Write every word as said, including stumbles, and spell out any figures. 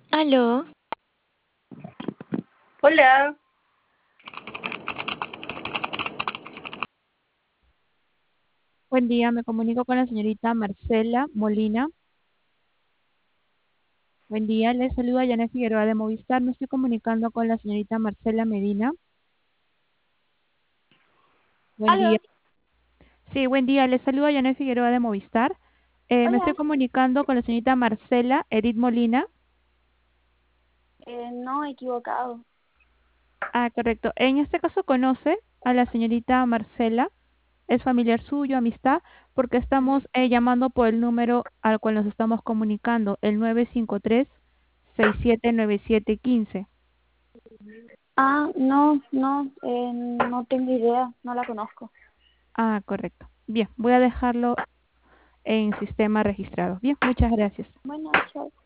Aló, Hola, Buen día, me comunico con la señorita Marcela Molina. Buen día, le saluda Janet Figueroa de Movistar. Me estoy comunicando con la señorita Marcela Medina. Buen día. aló, Sí, buen día, le saluda Janet Figueroa de Movistar. Eh, me estoy hola. comunicando con la señorita Marcela Edith Molina. Eh, no, equivocado. Ah, correcto. En este caso conoce a la señorita Marcela. Es familiar suyo, amistad, porque Ujú. estamos eh, llamando por el número al cual nos estamos comunicando, el nueve cinco tres, seis siete nueve siete uno cinco. Ah, no, no, eh, no tengo idea, no la conozco. Ah, correcto. Bien, voy a dejarlo en sistema registrado. Bien, muchas gracias. Bueno, chao.